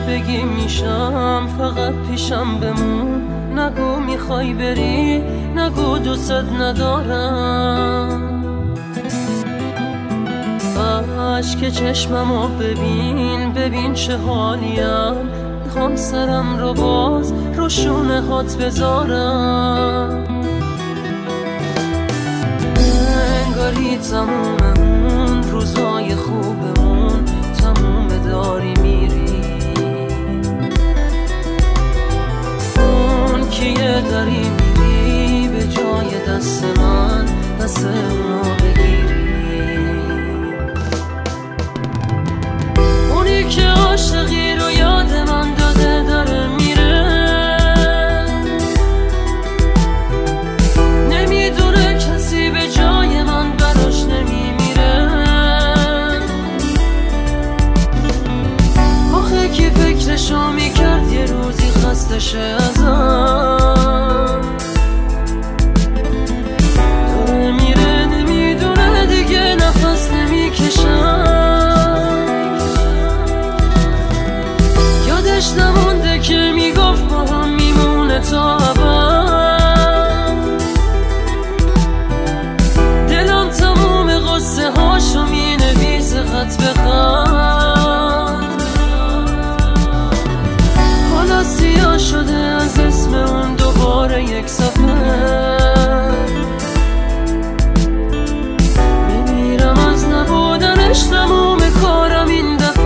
بگی میشم فقط پیشم بمون، نگو میخوای بری، نگو دوست ندارم. اشک چشممو ببین، ببین چه حالیم، میخوام سرم رو باز رو شونه هات بذارم. انگاری تموممون روزای خوبمون تموم داری میری، اون کیه داری میری به جای دست من دست اونو بگیری. اونی که عاشقی رو یاد من داده داره میره، نمیدونه کسی به جای من براش نمیمیره. آخه کی فکرشو میکرد یه روزی خسته شه ازم، داره میره نمیدونه دیگه نفس نمیکشم. یادش نمونده که میگفت با هم میمونه تا ابد، دلم تموم قصه هاشو مینویسه خط به خط. حالا سیاه شده از اسم اون دوباره یک صفحه، میمیرم از نبودنش، تموم کارم این دفعه.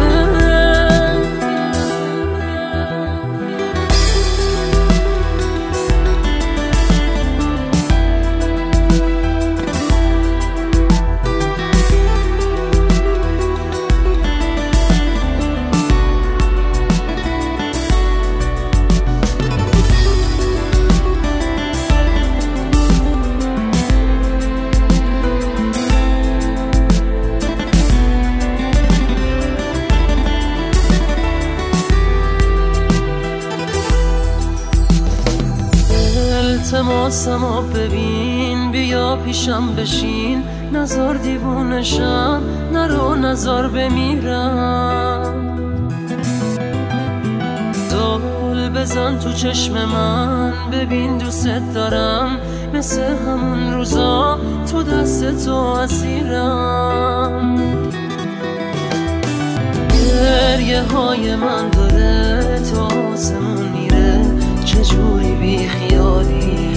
التماسمو ببین، بیا پیشم بشین، نزار دیوونشم، نرو نزار بمیرم. دل بزن تو چشم من، ببین دوست دارم، مثل همون روزا تو دست تو اسیرم. گریه های من داره تا آسمون میره، چجوری بی خیالی